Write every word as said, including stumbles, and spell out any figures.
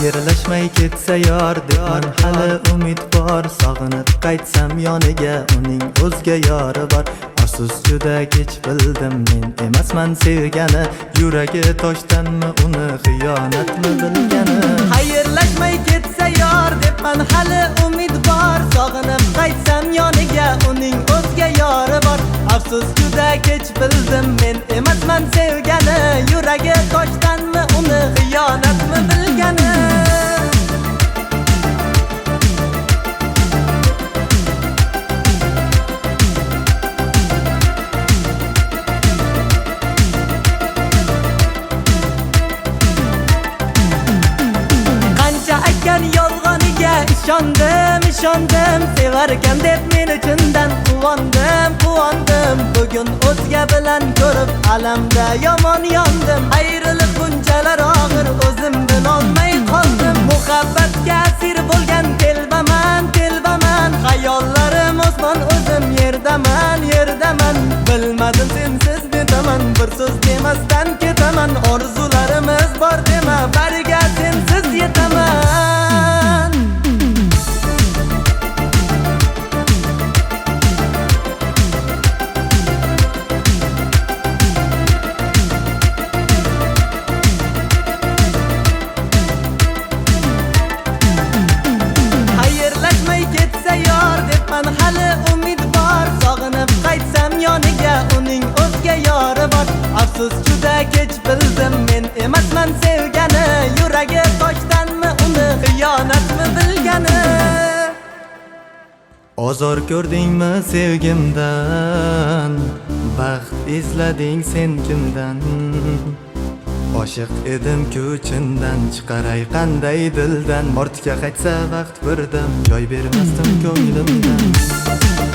Xayrlashmay ketsa yor debman hali umid bor. Sog'inib qaytsam yoniga uning o'zga yori bor. Afsus juda kech bildim men emasman sevgani. Yuragi toshdanmi uni xiyonatmi bilgani. Xayrlashmay ketsa yor debman hali umid bor. Sog'inib qaytsam yoniga uning o'zga yori bor. Afsus juda kech bildim men emasman sevgani. Yuragi toshdanmi uni xiyonatmi bilgani. Yolg'oniga ishondim, ishondim. Sevarkan deb men uchundan quvondim, quvondim. Bugun o'zga bilan ko'rib alamda yomon yondim. Ayriliq bunchalar og'ir o'zim bilolmay qoldim. Muhabbatga asir bo'lgan telbaman, telbaman. Xayollarim osmon o'zim yerdaman, yerdaman. Bilmadim sensiz netaman, bir so'z demasdan ketaman. Orzularimiz bor dema, bariga sensiz yetaman. Hali umid bor. Sog'inib qaytsam yoniga uning o'zga yori bor. Afsus juda kech bildim men emasman sevgani. Yuragi toshdanmi uni xiyonatmi bilgani. Ozor ko'rdingmi sevgimdan, baxt izlading sen kimdan. Oshiq edim ko'chindan, chiqaray qanday dildan. Ortga qaytsa vaqt birdan, joy bermasdim ko'nglimdan.